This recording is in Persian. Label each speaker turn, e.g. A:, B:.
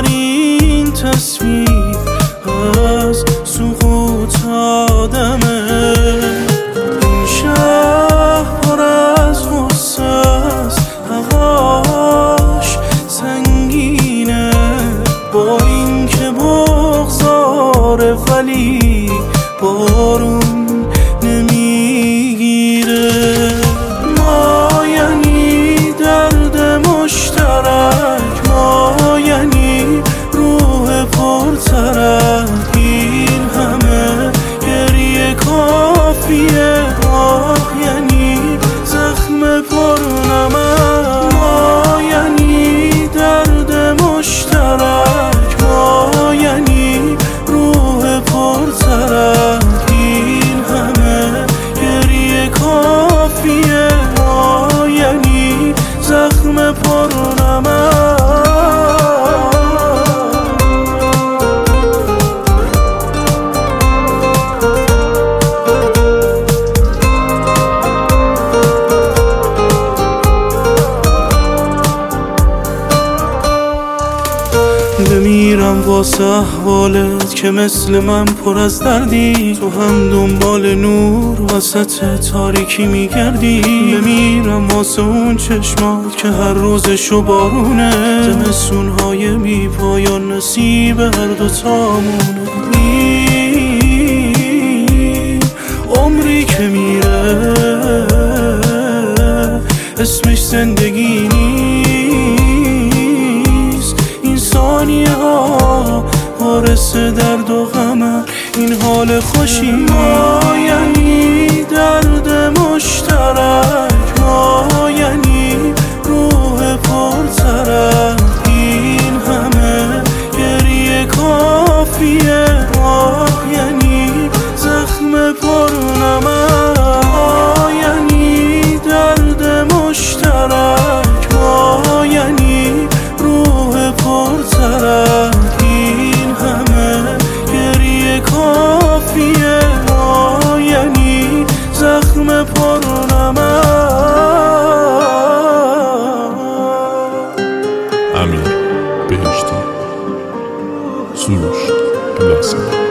A: آخرین تصویر از سقوط آدمه. این شهر پر از غصه است، هواش سنگینه، با این که بغضاره ولی بارون نمیگیره. ما یعنی درد مشترک، ما یعنی روح پرترک، این همه گریه کافیه. آه یعنی زخم پرنمک، ما یعنی درد مشترک، ما یعنی روح پرترک، این همه گریه کافیه. ما یعنی زخم پرنمک. بمیرم واسه احوالت که مثل من پر از دردی، تو هم دنبال نور وسط تاریکی میگردی. بمیرم واسه اون چشمات که هر روزشو بارونه، زمستونهای بی پایان نصیب هر دوتامونه. این عمری که میره اسمش زندگی نیست، این ثانیه ها وارث درد و غمه، این حال خوشی. ما یعنی درد مشترک، ما یعنی روح پرترک، این همه گریه کافیه. ما یعنی زخم پرنمک، ما یعنی درد مشترک، ما یعنی روح پرترک، این همه گریه کافیه. ما یعنی زخم پرنمک.
B: امیر بهشتی، سروش لاسه.